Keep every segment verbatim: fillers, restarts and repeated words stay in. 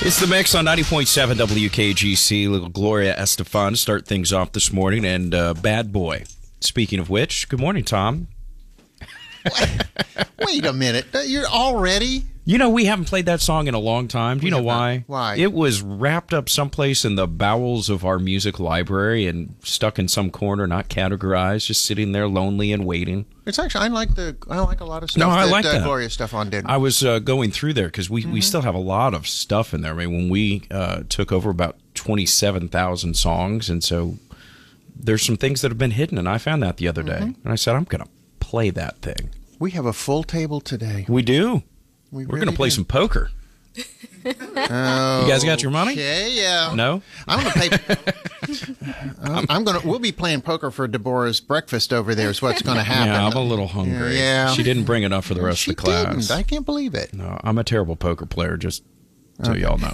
It's the mix on ninety point seven W K G C. Little Gloria Estefan to start things off this morning. And uh, Bad Boy. Speaking of which, good morning, Tom. Wait a minute. You're already? You know, we haven't played that song in a long time. Do you We know have why? not. Why? It was wrapped up someplace in the bowels of our music library and stuck in some corner, not categorized, just sitting there lonely and waiting. It's actually, I like the, I like a lot of stuff No, I that, like uh, that. Gloria Estefan did. I was uh, going through there because we, Mm-hmm. we still have a lot of stuff in there. I mean, when we uh, took over about twenty-seven thousand songs, and so there's some things that have been hidden, and I found that the other day. Mm-hmm. And I said, I'm going to play that thing. We have a full table today. We do. We We're really going to play do. some poker. Oh, You guys got your money? Okay, yeah. No? I'm going to pay. I'm, I'm going to. We'll be playing poker for Deborah's breakfast over there. Is what's going to happen. Yeah, I'm a little hungry. Yeah. She didn't bring enough for the rest she of the class. didn't. I can't believe it. No, I'm a terrible poker player, just so y'all know.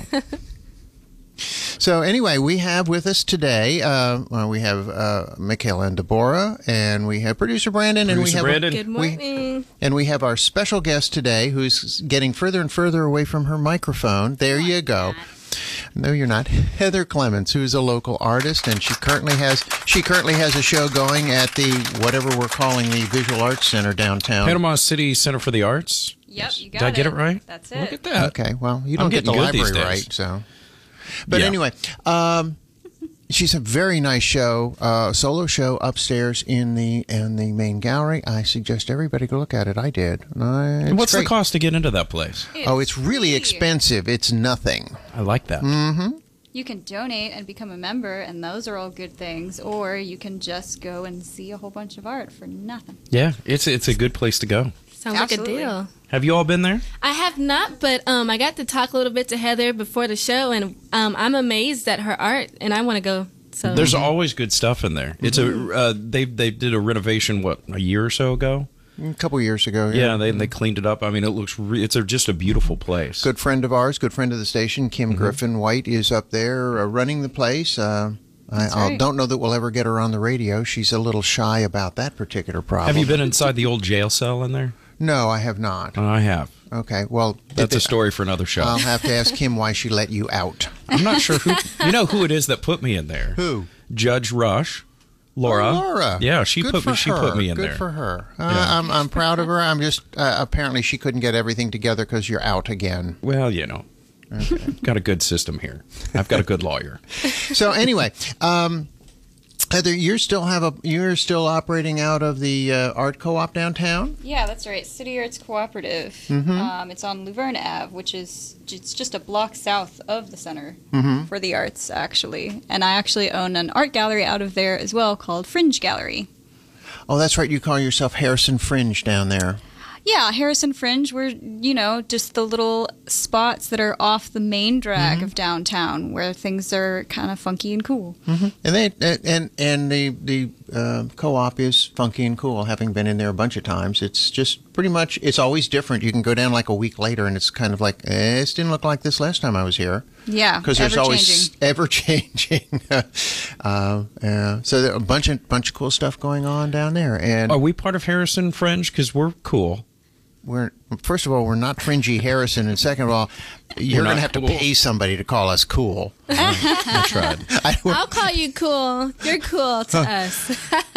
So anyway, we have with us today. Uh, well, we have uh, Michaela and Deborah, and we have producer Brandon, and we Producer have Brandon. Good we- morning. and we have our special guest today, who's getting further and further away from her microphone. There you go. No, you're not. Heather Clements, who's a local artist, and she currently has she currently has a show going at the whatever we're calling the Visual Arts Center downtown. Panama City Center for the Arts. Yep, you got Did I get it. it right? That's it. Look at that. Okay, well, you I'm don't get the getting good these library days. right, so. But Yeah. anyway, um, she's a very nice show, uh, solo show upstairs in the in the main gallery. I suggest everybody go look at it. I did. Uh, it's What's the great. cost to get into that place? Oh, it's really free. expensive. It's nothing. I like that. Mm-hmm. You can donate and become a member, and those are all good things. Or you can just go and see a whole bunch of art for nothing. Yeah, it's it's a good place to go. Sounds Absolutely. like a deal. Have you all been there? I have not, but um, I got to talk a little bit to Heather before the show, and um, I'm amazed at her art, and I want to go. So There's always good stuff in there. It's a uh, they they did a renovation what a year or so ago. A couple years ago. Yeah, they they cleaned it up. I mean, it looks re- it's a, just a beautiful place. Good friend of ours, good friend of the station, Kim Mm-hmm. Griffin White, is up there uh, running the place. Uh, I I right. don't know that we'll ever get her on the radio. She's a little shy about that particular problem. Have you been inside the old jail cell in there? No, I have not. Oh, I have. Okay, well, That's a story for another show. I'll have to ask Kim why she let you out. I'm not sure who. You know who it is that put me in there? Who? Judge Rush, Laura. Oh, Laura. Yeah, she Good put me. for She her. put me in Good there. for her. Uh, Yeah. I'm I'm proud of her. I'm just uh, apparently she couldn't get everything together because you're out again. Well, you know, got a good system here. I've got a good lawyer. So anyway, um, Heather, you still have a you're still operating out of the uh, art co-op downtown. Yeah, that's right. City Arts Cooperative. Mm-hmm. Um, it's on Luverne Avenue, which is it's just a block south of the Center Mm-hmm. for the Arts, actually. And I actually own an art gallery out of there as well called Fringe Gallery. Oh, that's right. You call yourself Harrison Fringe down there. Yeah, Harrison Fringe, we're, you know, just the little spots that are off the main drag Mm-hmm. of downtown where things are kind of funky and cool. And they and and the the uh, co-op is funky and cool. Having been in there a bunch of times, it's just pretty much it's always different. You can go down like a week later, and it's kind of like eh, this didn't look like this last time I was here. Yeah, Because there's always ever-changing. ever changing. uh, yeah. So there a bunch of bunch of cool stuff going on down there, and Are we part of Harrison Fringe? Because we're cool. we're first of all we're not fringy Harrison, and second of all, you're not going to have to cool. pay somebody to call us cool. I tried. I, I'll call you cool. You're cool to us.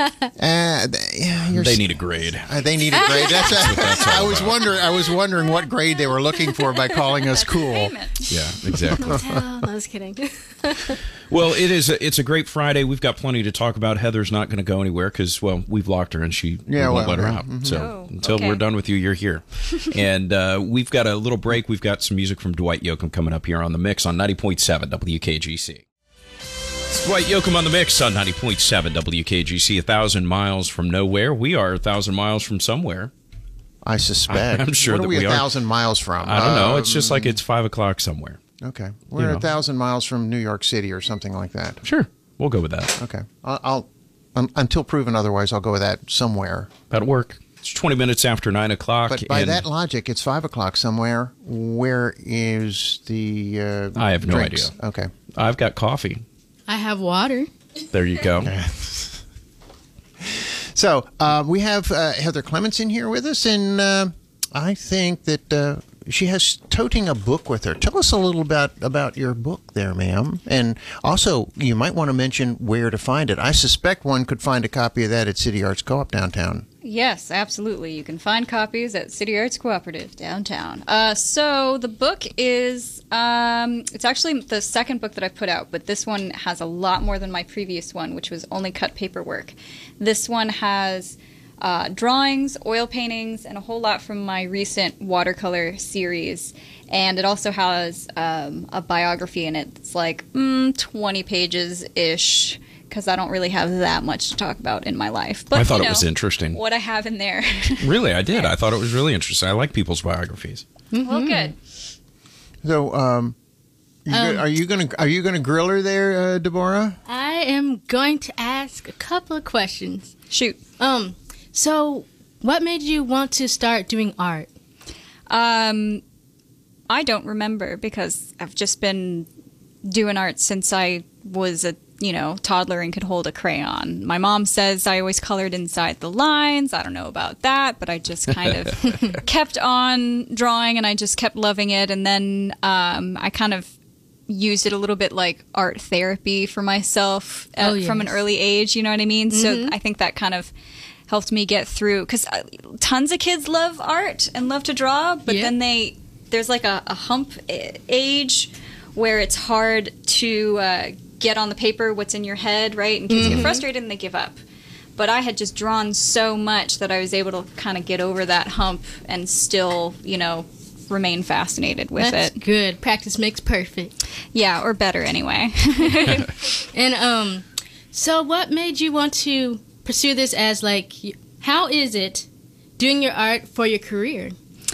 uh, they, you're They need a grade. Uh, they need a grade. That's, that's all I was about. wondering. I was wondering what grade they were looking for by calling us cool. Payment. Yeah, exactly. Oh, no, I was kidding. Well, it is. A, it's a great Friday. We've got plenty to talk about. Heather's not going to go anywhere because, well, we've locked her and she Yeah, we won't well, let her yeah. out. So Oh, until okay. we're done with you, you're here. And uh, we've got a little break. We've got some music from Dwight Yoakam coming up here on the mix on ninety point seven W K G C. It's Dwight Yoakam on the mix on ninety point seven W K G C. A thousand miles from nowhere. We are a thousand miles from somewhere. I suspect. I'm sure what that are we, we a are. thousand miles from? I don't know. Um, It's just like it's five o'clock somewhere. okay. We're you know. a thousand miles from New York City or something like that. Sure, we'll go with that. Okay. I'll, I'll um, until proven otherwise, I'll go with that somewhere. That'll work. It's twenty minutes after nine o'clock. But by and that logic, it's five o'clock somewhere. Where is the? Uh, I have no drinks? idea. Okay. I've got coffee. I have water. There you go. So uh, we have uh, Heather Clements in here with us, and uh, I think that uh, she has toting a book with her. Tell us a little about about your book there, ma'am. And also, you might want to mention where to find it. I suspect one could find a copy of that at City Arts Co-op downtown. Yes, absolutely. You can find copies at City Arts Cooperative downtown. Uh, so the book is, um, it's actually the second book that I put out, but this one has a lot more than my previous one, which was only cut paperwork. This one has uh, drawings, oil paintings, and a whole lot from my recent watercolor series. And it also has um, a biography in it. It's like mm, twenty pages-ish, because I don't really have that much to talk about in my life. But I thought you know, it was interesting. What I have in there. Really, I did. I thought it was really interesting. I like people's biographies. Mm-hmm. Well, good. So, um, you Um, go- are you going to are you going to grill her there, uh, Deborah? I am going to ask a couple of questions. Shoot. Um, so what made you want to start doing art? Um, I don't remember because I've just been doing art since I was a you know toddler and could hold a crayon. My mom says I always colored inside the lines. I don't know about that, but I just kind of kept on drawing and I just kept loving it. And then um, I kind of used it a little bit like art therapy for myself uh, Oh, yes. from an early age. You know what I mean? So I think that kind of helped me get through because tons of kids love art and love to draw, but Yeah. then they there's like a, a hump a- age where it's hard to uh, get on the paper what's in your head, right? And kids get frustrated and they give up. But I had just drawn so much that I was able to kind of get over that hump and still, you know, remain fascinated with That's it. good. Practice makes perfect. Yeah, or better anyway. And um, so what made you want to pursue this as like? y- How is it doing your art for your career?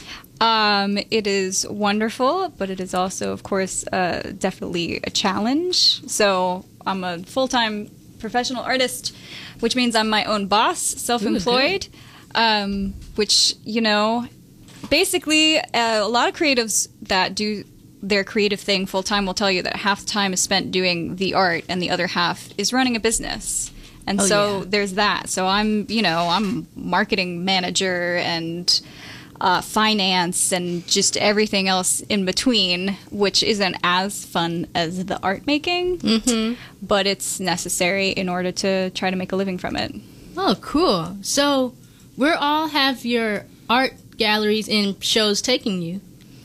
Um, it is wonderful, but it is also, of course, uh, definitely a challenge. So I'm a full-time professional artist, which means I'm my own boss, self-employed, um, which, you know, basically uh, a lot of creatives that do their creative thing full-time will tell you that half the time is spent doing the art and the other half is running a business. And Oh, so yeah. there's that. So I'm, you know, I'm marketing manager and uh, finance and just everything else in between, which isn't as fun as the art making, mm-hmm. but it's necessary in order to try to make a living from it. Oh, cool. So where all have your art galleries and shows taking you?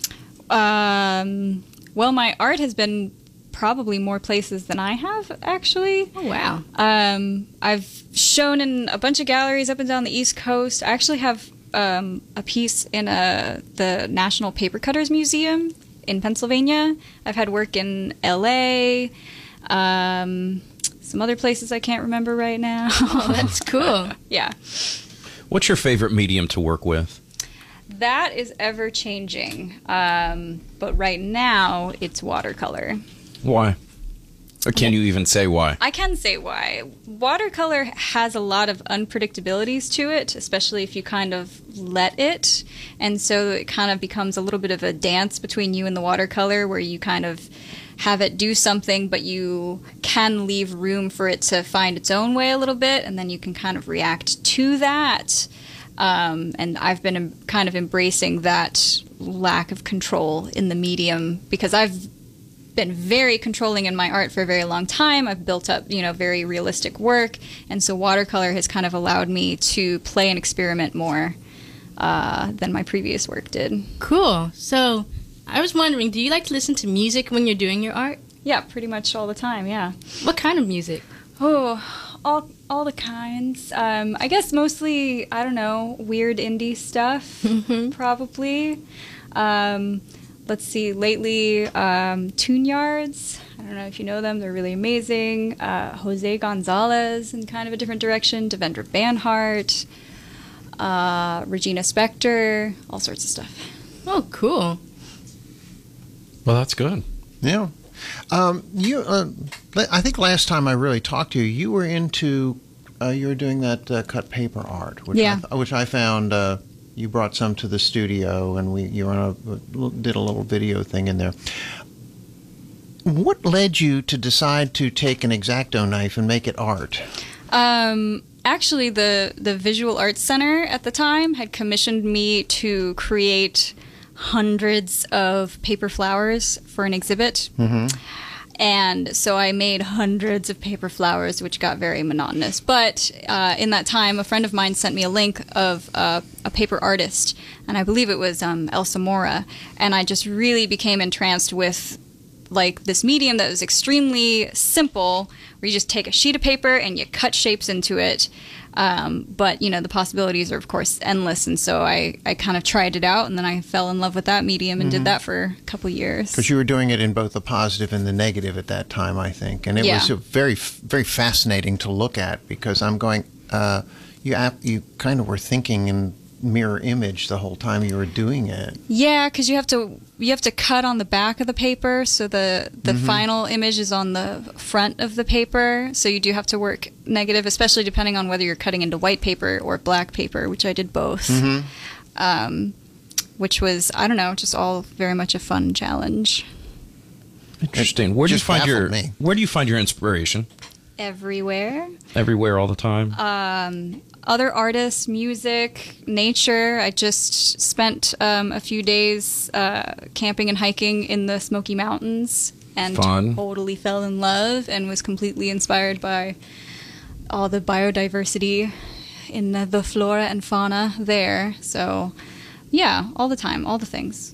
Um, well, my art has been probably more places than I have, actually. Oh, wow. Um, I've shown in a bunch of galleries up and down the East Coast. I actually have um, a piece in a, the National Paper Cutters Museum in Pennsylvania. I've had work in L A, um, some other places I can't remember right now. Oh, that's cool. Yeah. What's your favorite medium to work with? That is ever changing. Um, but right now, it's watercolor. Why? Or can you even say why? I can say why. Watercolor has a lot of unpredictabilities to it, especially if you kind of let it. And so it kind of becomes a little bit of a dance between you and the watercolor where you kind of have it do something, but you can leave room for it to find its own way a little bit, and then you can kind of react to that. Um, and I've been em- kind of embracing that lack of control in the medium because I've been very controlling in my art for a very long time. I've built up, you know, very realistic work, and so watercolor has kind of allowed me to play and experiment more uh, than my previous work did. Cool. So I was wondering, do you like to listen to music when you're doing your art? Yeah, pretty much all the time, yeah. What kind of music? Oh, all all the kinds. Um, I guess mostly, I don't know, weird indie stuff, probably. Um, let's see, lately, um, Tune Yards. I don't know if you know them. They're really amazing. Uh, Jose Gonzalez in kind of a different direction. Devendra Banhart. Uh, Regina Spektor. All sorts of stuff. Oh, cool. Well, that's good. Yeah. Um, you, uh, I think last time I really talked to you, you were into, uh, you were doing that uh, cut paper art, which Yeah. I, which I found. Uh, you brought some to the studio, and we you were on a, did a little video thing in there. What led you to decide to take an X-Acto knife and make it art? Um, actually, the, the Visual Arts Center at the time had commissioned me to create hundreds of paper flowers for an exhibit. Mm-hmm. And so I made hundreds of paper flowers, which got very monotonous. But uh, in that time, a friend of mine sent me a link of uh, a paper artist, and I believe it was um, Elsa Mora. And I just really became entranced with like this medium that was extremely simple, where you just take a sheet of paper and you cut shapes into it. Um, but, you know, the possibilities are, of course, endless. And so I, I kind of tried it out, and then I fell in love with that medium and mm-hmm. did that for a couple years. Because you were doing it in both the positive and the negative at that time, I think. And it yeah. was a very, very fascinating to look at, because I'm going, uh, you, you kind of were thinking in mirror image the whole time you were doing it. Yeah, because you have to you have to cut on the back of the paper, so the the mm-hmm. final image is on the front of the paper. So you do have to work negative, especially depending on whether you're cutting into white paper or black paper, which I did both. Mm-hmm. Um, which was, I don't know, just all very much a fun challenge. Interesting. Where do you find your me. Where do you find your inspiration? Everywhere. Everywhere, all the time. Um. Other artists, music, nature. I just spent um, a few days uh, camping and hiking in the Smoky Mountains and Fun. totally fell in love and was completely inspired by all the biodiversity in the, the flora and fauna there. So, yeah, all the time, all the things.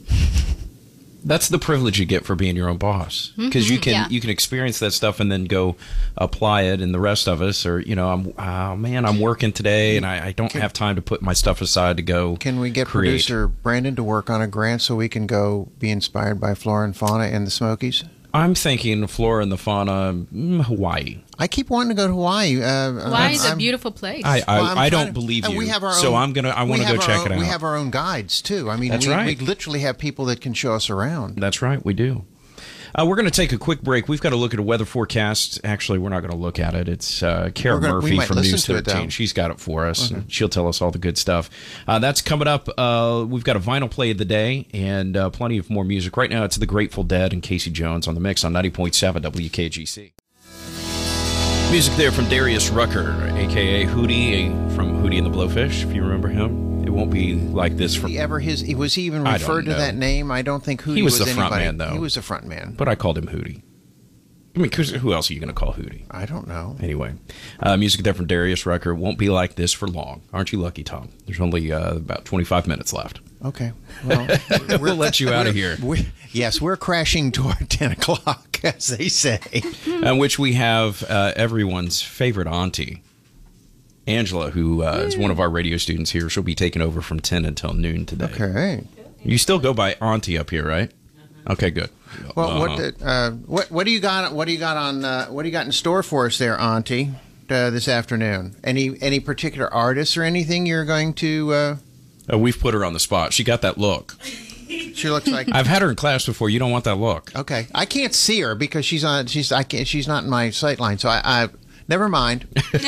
That's the privilege you get for being your own boss, because you can Yeah. you can experience that stuff and then go apply it. And the rest of us are, you know, I'm oh man, I'm working today and I, I don't have time to put my stuff aside to go. Can we get create. producer Brandon to work on a grant so we can go be inspired by flora and fauna in the Smokies? I'm thinking flora and the fauna, mm, Hawaii. I keep wanting to go to Hawaii. Uh, Hawaii's I'm, a beautiful place. I I, Well, I'm I trying don't to- believe and you. we have our so own- I'm gonna I we want to have go our check own- it out. We have our own guides too. I mean, That's we, right. we literally have people that can show us around. That's right, we do. Uh, we're going to take a quick break. We've got to look at a weather forecast. Actually, we're not going to look at it. It's uh, Kara We're gonna- we Murphy might from listen News to it, though. thirteen. She's got it for us. And she'll tell us all the good stuff. Uh, that's coming up. Uh, we've got a vinyl play of the day and uh, plenty of more music. Right now, it's The Grateful Dead and Casey Jones on the mix on ninety point seven W K G C. Music there from Darius Rucker, a k a. Hootie, from Hootie and the Blowfish, if you remember him. It won't be like this for... He ever his was he even I don't referred to know. that name? I don't think Hootie He was the front anybody. man, though. He was the front man. But I called him Hootie. I mean, 'cause who else are you going to call Hootie? I don't know. Anyway, uh, music there from Darius Rucker. Won't be like this for long. Aren't you lucky, Tom? There's only uh, about twenty-five minutes left. Okay. Well, We'll let you out of here. we yes, we're crashing toward ten o'clock, as they say. In which we have uh, everyone's favorite auntie, Angela, who uh, is one of our radio students here. She'll be taking over from ten until noon today. Okay. You still go by auntie up here, right? Okay, good. Well, Uh, what did, uh, what what do you got? What do you got on? Uh, what do you got in store for us there, Auntie, uh, this afternoon? Any any particular artists or anything you're going to? Uh, uh, we've put her on the spot. She got that look. she looks like. I've had her in class before. You don't want that look. Okay, I can't see her because she's on. She's I can't. She's not in my sight line. So I. I never mind.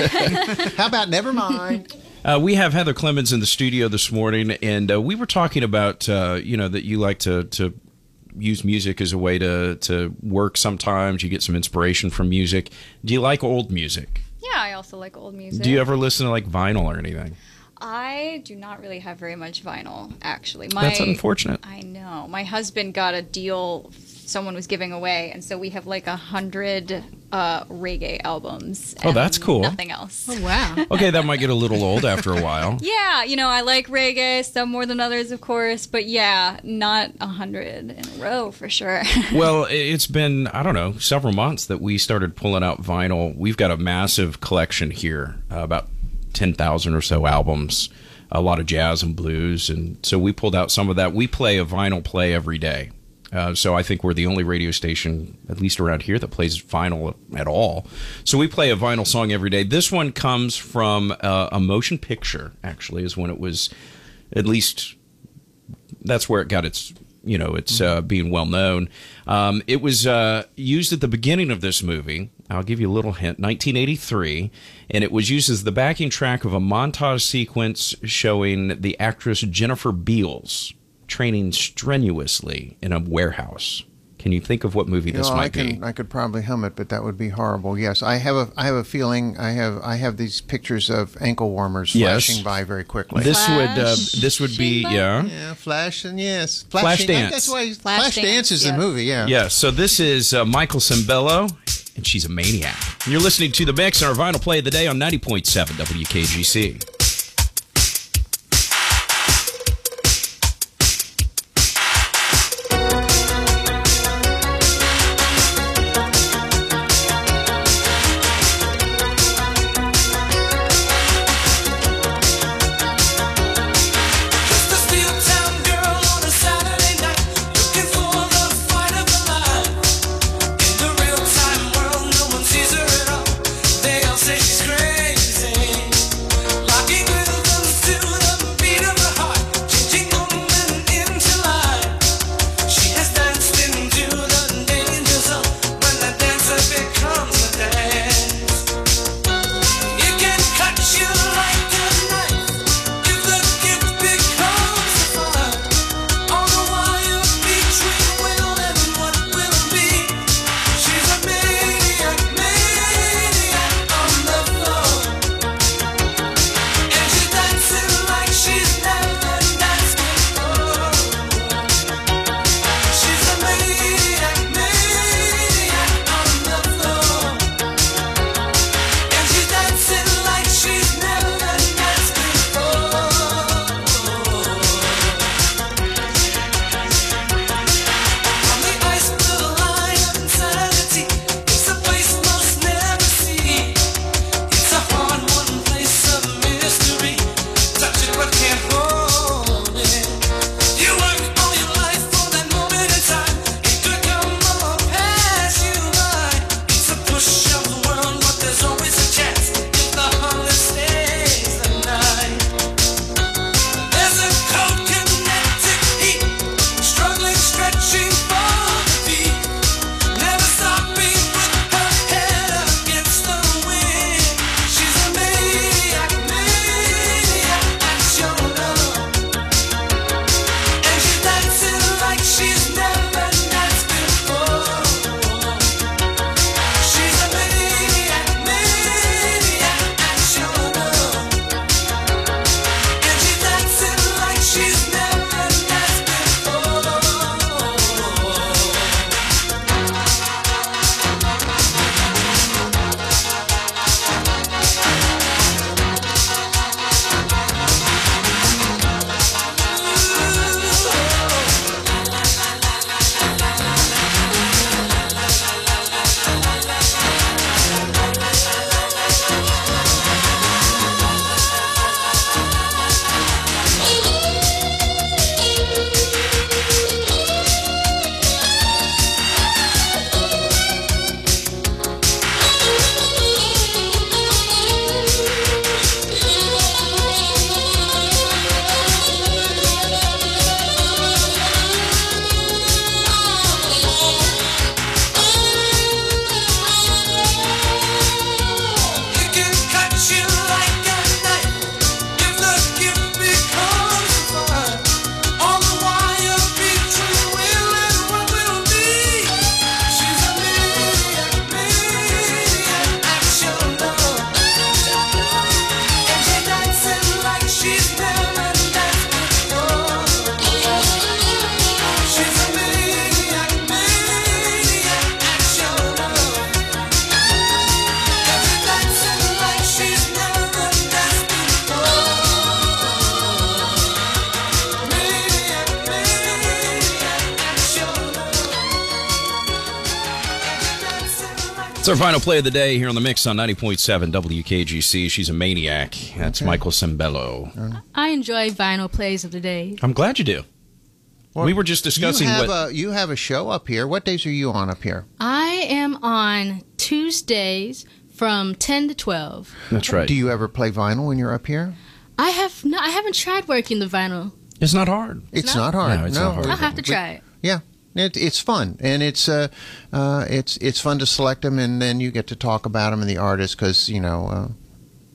How about never mind? Uh, we have Heather Clemens in the studio this morning, and uh, we were talking about uh, you know that you like to to use music as a way to to work. Sometimes you get some inspiration from music. Do you like old music? Yeah, I also like old music. Do you ever listen to like vinyl or anything? I do not really have very much vinyl, actually. My, That's unfortunate. I know. My husband got a deal someone was giving away, and so we have like a hundred uh, reggae albums. Oh, and that's cool. Nothing else. Oh, wow. Okay, that might get a little old after a while. Yeah, you know, I like reggae, some more than others, of course, but yeah, not a hundred in a row for sure. Well, it's been, I don't know, several months that we started pulling out vinyl. We've got a massive collection here, uh, about ten thousand or so albums, a lot of jazz and blues, and so we pulled out some of that. We play a vinyl play every day. Uh, so I think we're the only radio station, at least around here, that plays vinyl at all. So we play a vinyl song every day. This one comes from uh, a motion picture, actually, is when it was, at least, that's where it got its, you know, it's uh, being well known. Um, it was uh, used at the beginning of this movie. I'll give you a little hint, nineteen eighty-three, and it was used as the backing track of a montage sequence showing the actress Jennifer Beals training strenuously in a warehouse. Can you think of what movie You this know, I might can, be? I could probably hum it, but that would be horrible. Yes, I have a, I have a feeling. I have, I have these pictures of ankle warmers Yes. flashing by very quickly. This would uh, Flash. this would be Shing yeah. yeah, flash and yes, Flash Flashing- Dance. That's why Flash Flash, Dance, Dance, is yes. the movie. Yeah. Yeah, so this is uh, Michael Cimbello, and she's a maniac. You're listening to The Mix on our Vinyl Play of the Day on ninety point seven W K G C. Just a steel town girl on a Saturday night, looking for the fight of her life. In the real time world, no one sees her at all. They all say she's crazy, locking rhythms to the beat of her heart, changing moment into life. She has danced into the danger zone when the dancer becomes a dance. It can cut you like a knife if the gift becomes a fire. On the wire between will and what will be. She's a maniac, maniac on the floor. And she's dancing like she's never danced before. She's a maniac, maniac on the floor. And she's dancing like she's never danced before. On the ice blue line of insanity, it's a place most never see. It's a hard-won place of mystery. Touch it but can't hold it. You work all your life for that moment in time. It could come or pass you by. It's a push of the world, but there's always a chance if the hunger stays the night. There's a cold kinetic heat, struggling, stretching for the beat, never stopping with her head against the wind. She's a maniac, maniac at your love, and she's dancing like she's never danced before. She's a maniac, maniac at your love, and she's dancing like she's never danced before. It can cut you like a knife if the gift becomes a fire. On the wire between will and what will be. She's a maniac, maniac at your love, and she's dancing like she's never danced before. She's a maniac, maniac at your love. And she's dancing like she's never danced before. Maniac, maniac at your love. And she's dancing like It's our final play of the day here on The Mix on ninety point seven W K G C. She's a maniac. That's Michael Cimbello. I enjoy vinyl plays of the day. I'm glad you do. we were just discussing you have what... a you have a show up here. What days are you on up here? I am on Tuesdays from ten to twelve. That's right. Do you ever play vinyl when you're up here? I have not. I haven't tried working the vinyl. It's not hard. It's not? not hard. No, it's not hard. I'll have to We- try it. Yeah, it, it's fun, and it's uh, uh, it's it's fun to select them, and then you get to talk about them and the artist because you know uh,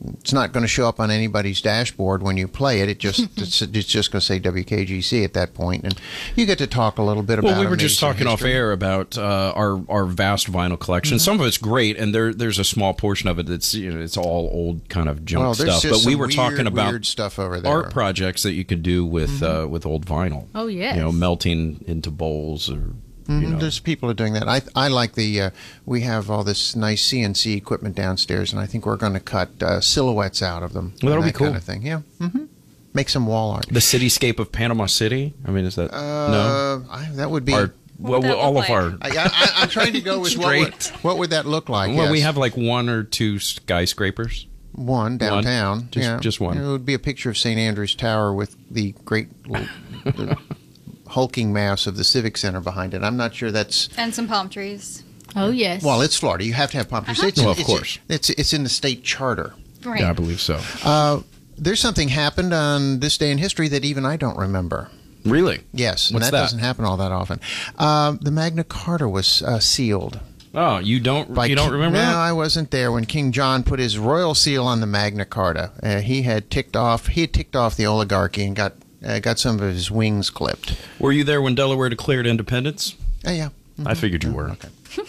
it's not going to show up on anybody's dashboard when you play it. It just it's, it's just going to say W K G C at that point, and you get to talk a little bit about. Well, we were amazing just talking off history. air about uh, our our vast vinyl collection. Mm-hmm. Some of it's great, and there there's a small portion of it that's you know it's all old kind of junk Well, there's stuff. just But we some were weird, talking about weird stuff over there. art projects that you could do with uh, with old vinyl. Oh, yes. You know, melting into bowls or. You Mhm, know. There's people who are doing that. I I like the. Uh, we have all this nice C N C equipment downstairs, and I think we're going to cut uh, silhouettes out of them. Well, that'll and be that cool. Kind of thing. Yeah. hmm Make some wall art. The cityscape of Panama City. I mean, is that no? Uh, I, that would be. Our, What well, would that all look of like? our. I, I, I'm trying to go with what would, Straight. what would that look like? Well, we yes. have like one or two skyscrapers. one downtown. Just- yeah. just one. It would be a picture of Saint Andrew's Tower with the great l- the hulking mass of the Civic Center behind it. I'm not sure that's. And some palm trees. Oh, yes. Well, it's Florida. You have to have palm trees. Uh-huh. It's, Well, of it's, course. It's it's in the state charter. Right. Yeah, I believe so. Uh, there's something happened on this day in history that even I don't remember. Really? Yes, and What's that, that? doesn't happen all that often. Uh, the Magna Carta was uh, sealed. Oh, you don't By you don't King- remember No, that? I wasn't there when King John put his royal seal on the Magna Carta. Uh, he had ticked off. He had ticked off the oligarchy and got uh, got some of his wings clipped. Were you there when Delaware declared independence? Oh yeah. I figured you were. Okay.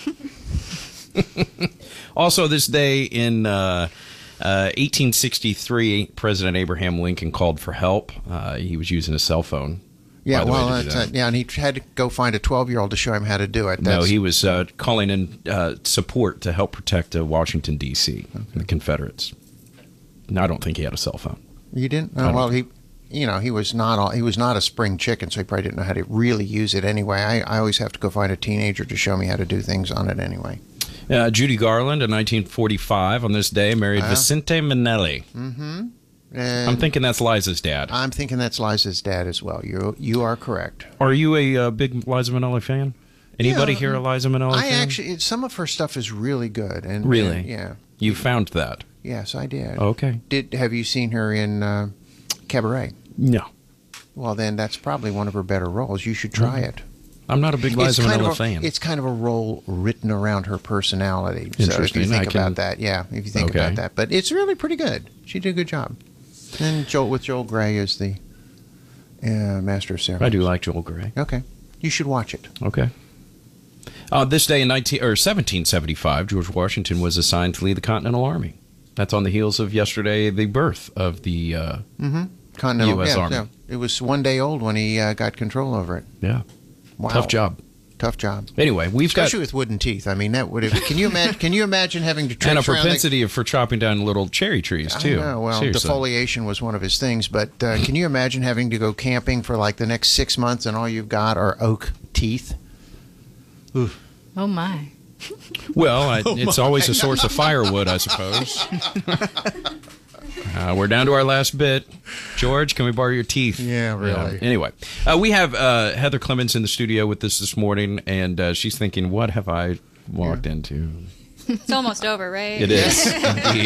Also, this day in uh, uh, eighteen sixty-three, President Abraham Lincoln called for help. Uh, he was using a cell phone. Yeah. by the way, Well, to do that's, that. uh, yeah, and he had to go find a twelve-year-old to show him how to do it. No, That's- he was uh, calling in uh, support to help protect uh, Washington, D C, and the Confederates. No, I don't think he had a cell phone. You didn't? I Oh, don't well, he, you know, he was not all, he was not a spring chicken, so he probably didn't know how to really use it anyway. I, I always have to go find a teenager to show me how to do things on it anyway. Uh, Judy Garland, in nineteen forty-five, on this day, married Ah. Vicente Minnelli. Mm-hmm. And I'm thinking that's Liza's dad. I'm thinking that's Liza's dad as well. You you are correct. Are you a uh, big Liza Minnelli fan? Anybody Yeah, here a Liza Minnelli I fan? actually, some of her stuff is really good. And Really? and, yeah. You found that? Yes, I did. Okay. Did have you seen her in uh, Cabaret? No. Well, then that's probably one of her better roles. You should try it. I'm not a big Liza kind Minnelli of a, fan. It's kind of a role written around her personality. So if Interesting. you think I can- about that, yeah, if you think Okay. about that, but it's really pretty good. She did a good job. And Joel with Joel Grey as the uh, master of ceremony. I do like Joel Grey. Okay, you should watch it. Okay. Uh, this day in nineteen or seventeen seventy-five, George Washington was assigned to lead the Continental Army. That's on the heels of yesterday, the birth of the. Uh, Mm-hmm. Continental U S yeah, Army. yeah. It was one day old when he uh, got control over it. yeah. Wow. Tough job. Tough job. Anyway, we've Especially got with wooden teeth. I mean, that would have. Can you imagine? Can you imagine having to and a traipse around the- propensity for chopping down little cherry trees too. I know. Well, Seriously. defoliation was one of his things, but uh, can you imagine having to go camping for like the next six months and all you've got are oak teeth? Oh, my. Well, I, it's always a source of firewood, I suppose. Uh, we're down to our last bit. George, can we borrow your teeth? Yeah, really. Anyway, uh, we have uh, Heather Clements in the studio with us this morning, and uh, she's thinking, what have I walked into? It's almost over, right? It is, indeed.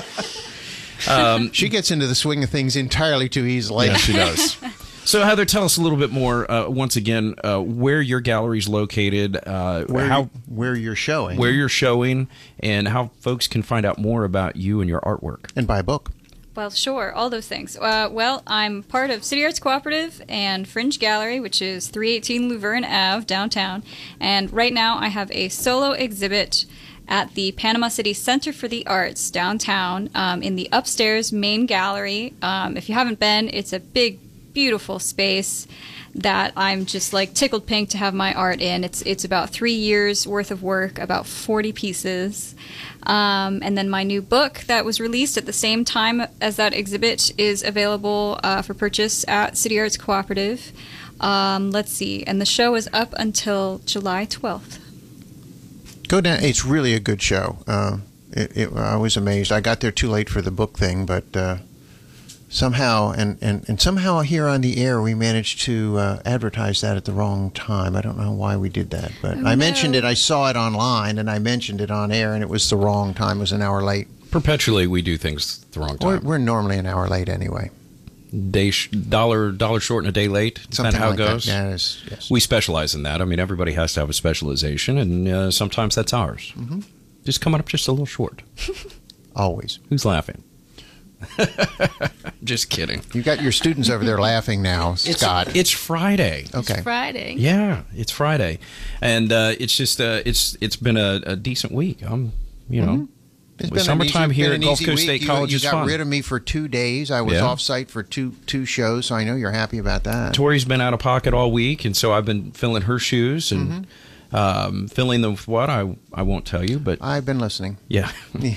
She gets into the swing of things entirely too easily. Yeah, she does. So, Heather, tell us a little bit more, uh, once again, uh, where your gallery's located, uh, Where, how where you're showing. where you're showing, and how folks can find out more about you and your artwork. and buy a book. Well, sure, all those things. Uh, well, I'm part of City Arts Cooperative and Fringe Gallery, which is three eighteen Luverne Avenue, downtown. And right now I have a solo exhibit at the Panama City Center for the Arts, downtown, um, in the upstairs main gallery. Um, if you haven't been, it's a big, beautiful space that I'm just like tickled pink to have my art in. It's it's about three years worth of work, about forty pieces. Um, and then my new book that was released at the same time as that exhibit is available uh, for purchase at City Arts Cooperative. Um, let's see, and the show is up until July twelfth. Go down. It's really a good show. Uh, it, it, I was amazed. I got there too late for the book thing, but uh, somehow, and, and, and somehow here on the air, we managed to uh, advertise that at the wrong time. I don't know why we did that, but Oh, I mentioned no. it. I saw it online, and I mentioned it on air, and it was the wrong time. It was an hour late. Perpetually, we do things the wrong We're, time. we're normally an hour late anyway. Day sh- dollar dollar short and a day late. Is Something that how like it goes? That. Yeah, it is, yes. We specialize in that. I mean, everybody has to have a specialization, and uh, sometimes that's ours. Mm-hmm. Just coming up just a little short. Always. Who's laughing? Just kidding. You got your students over there laughing now, It's, Scott. it's Friday. Okay. It's Friday. Yeah, it's Friday, and uh, it's just uh, it's it's been a, a decent week. I'm you know. Mm-hmm. It's With been an summertime easy- here been at an Gulf easy Coast week. State You- College you is got fun. rid of me for two days. I was Yeah. off site for two two shows, so I know you're happy about that. Tori's been out of pocket all week, and so I've been filling her shoes and Mm-hmm. um, filling them with what I I won't tell you, but I've been listening. yeah.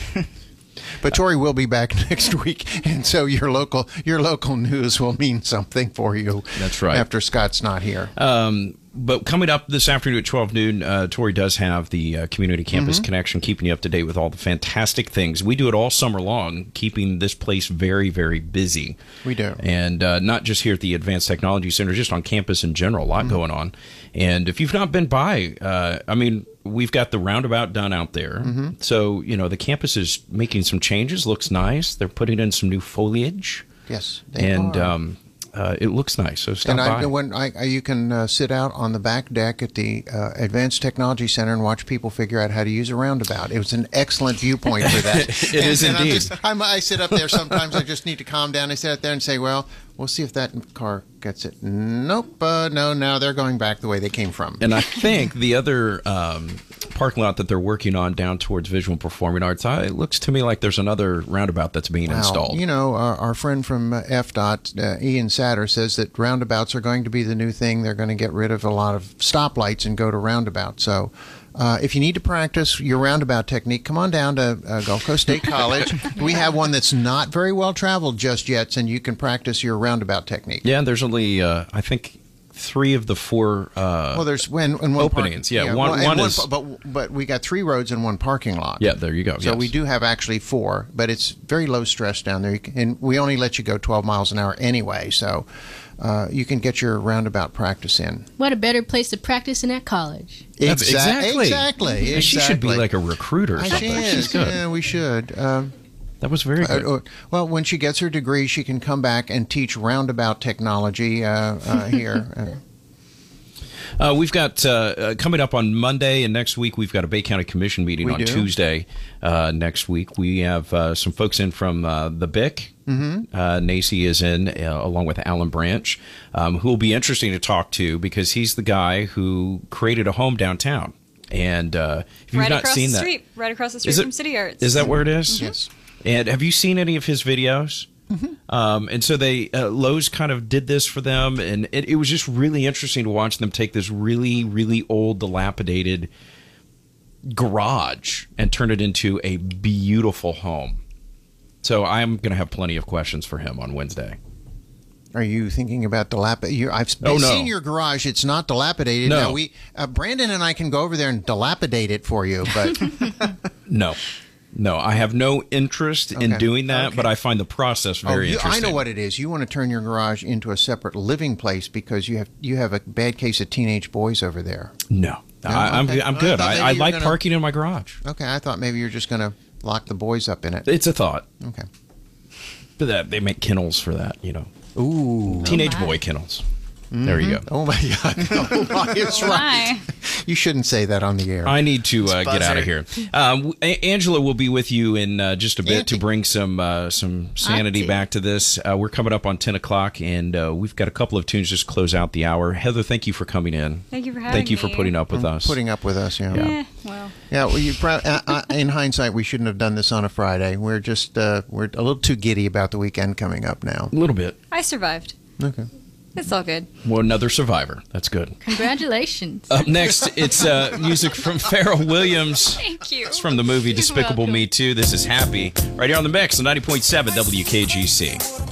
But Tori will be back next week, and so your local your local news will mean something for you. That's right. After Scott's not here. Um, but coming up this afternoon at twelve noon, uh, Tori does have the uh, Community Campus Mm-hmm. Connection, keeping you up to date with all the fantastic things. We do it all summer long, keeping this place very, very busy. We do. And uh, not just here at the Advanced Technology Center, just on campus in general, a lot Mm-hmm. going on. And if you've not been by, uh, I mean, we've got the roundabout done out there. Mm-hmm. So, you know, the campus is making some changes, looks nice. They're putting in some new foliage. Yes, they And are. um, uh, it looks nice. So stop And by. I, when I, I- you can uh, sit out on the back deck at the uh, Advanced Technology Center and watch people figure out how to use a roundabout. It was an excellent viewpoint for that. It and, is and I'm indeed. just- I'm, I sit up there sometimes. I just need to calm down. I sit out there and say, "Well, we'll see if that car gets it." Nope. Uh, no. Now they're going back the way they came from. And I think the other um, parking lot that they're working on down towards Visual and Performing Arts, I, it looks to me like there's another roundabout that's being Wow. installed. You know, our, our friend from uh, F DOT, uh, Ian Satter, says that roundabouts are going to be the new thing. They're going to get rid of a lot of stoplights and go to roundabouts. So uh, if you need to practice your roundabout technique, come on down to uh, Gulf Coast State College. We have one that's not very well traveled just yet, and you can practice your roundabout technique. Yeah, there's only, uh, I think, three of the four. Uh, Well, there's when and one Openings, park- yeah, one- and one is- but but we got three roads and one parking lot. yeah, there you go. So yes. we do have actually four, but it's very low stress down there. You can, and we only let you go twelve miles an hour anyway, so uh, you can get your roundabout practice in. What a better place to practice than at college. That's- Exa- exactly. Exactly. And she should be exactly. like a recruiter or Uh, something. She is. She's good. Yeah, we should. Um, That was very good. uh, uh, well, when she gets her degree, she can come back and teach roundabout technology uh, uh, here. Uh, Uh, we've got uh, uh, coming up on Monday and next week. We've got a Bay County Commission meeting We on do. Tuesday. Uh, next week we have uh, some folks in from uh, the B I C. Mm-hmm. Uh, Nacy is in uh, along with Alan Branch, um, who will be interesting to talk to because he's the guy who created a home downtown. And uh, if you've right not across seen the that, street, right across the street Is it- from City Arts. is that where it is? Yes. And have you seen any of his videos? Um, and so they uh, Lowe's kind of did this for them, and it, it was just really interesting to watch them take this really, really old, dilapidated garage and turn it into a beautiful home. So I'm going to have plenty of questions for him on Wednesday. Are you thinking about dilapid? I've Oh, no. seen your garage. It's not dilapidated. No. Now we, uh, Brandon and I can go over there and dilapidate it for you, but No. No, I have no interest in Okay. doing that, Okay. but I find the process Oh, very you, I interesting. know what it is. You want to turn your garage into a separate living place because you have you have a bad case of teenage boys over there. No, I, I'm, okay. I'm I good. thought I, maybe I you were like gonna- parking in my garage. Okay, I thought maybe you're just going to lock the boys up in it. It's a thought. Okay. But that they make kennels for that, you know. Ooh. Teenage my. boy kennels. There you go. Oh my God. Oh my, it's Oh, right. my. You shouldn't say that on the air. I need to uh, get out of here. buzzer. Um, A- Angela will be with you in uh, just a bit Auntie. to bring some uh, some sanity Auntie. back to this. Uh, we're coming up on ten o'clock, and uh, we've got a couple of tunes just to close out the hour. Heather, thank you for coming in. Thank you for having Thank you for me. putting up with us. Putting up with us, yeah. Yeah. Eh, well, Yeah, well, you pro- uh, uh, in hindsight, we shouldn't have done this on a Friday. We're just uh, we're a little too giddy about the weekend coming up now. a little bit. I survived. Okay. It's all good. Well, another survivor. That's good. Congratulations. Up next, it's uh, music from Pharrell Williams. Thank you. It's from the movie You're Despicable welcome. Me Too. This is Happy, right here on the mix on ninety point seven W K G C.